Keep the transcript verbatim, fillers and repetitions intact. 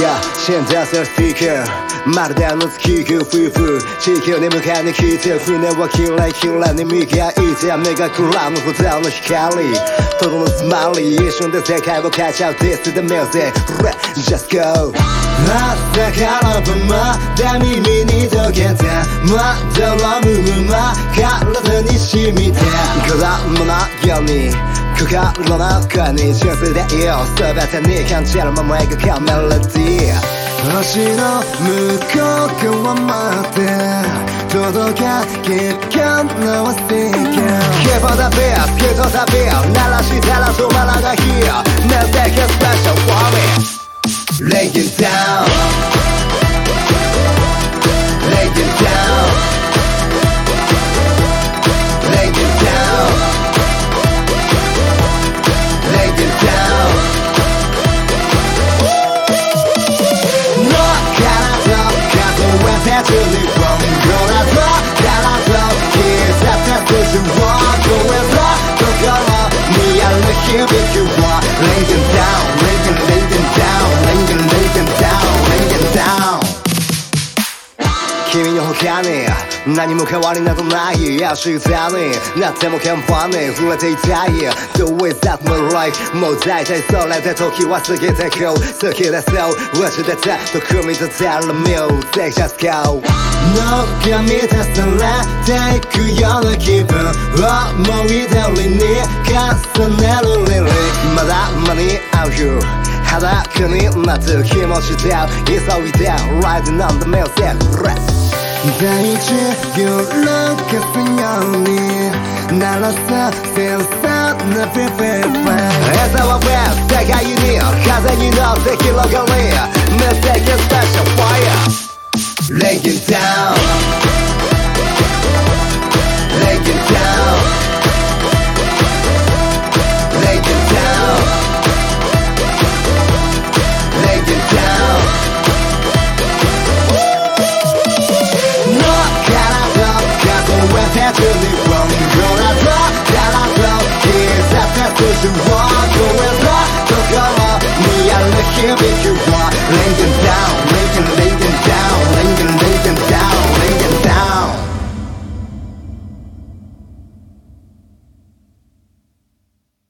が死んだセルスピーカーまるであの月が夫婦地球に向かいに来て船はキラキラに磨いて目がくらむほどの光とどのスマイリー一瞬で世界を変えちゃう This is the music Just go 朝から晩まで耳に溶けてまどろむまま体に染みて子供のように心の中に純粋でいよう全てに感じるまま描くメロディー星の向こう側まで届け結果の世界 Keep on the beat, keep on the beat 鳴らしたら止まらない Here Let's take it special for me Lay it down Lay it down Lay it down Lay it down Naturally wrong, gonna talk, gotta talk, kids after this you walk, go and rock, go go on, me I look here if you want, lay them down, lay them, lay them down, lay them, lay them down, lay them down 君の他に何も変わりなどない足座になっても鍵盤に触れていたい Do it that my life もう大体それで時は過ぎてく好きですよ打ち出てと組み立てる Music just go のが満たされていくような気分思い通りに重ねるリリーまだ間に合うよ裸になって気持ちで急いで Riding on the music rest 大地揺らかすように鳴らす繊細なピピピ餌はベス世界に風に乗って広がり Mistake is special fire Lay it down Lay it down Lay it down Lay it down Naturally wrong, gonna talk, gotta talk, kids after this you walk, go and rock, go go on, me I look here with you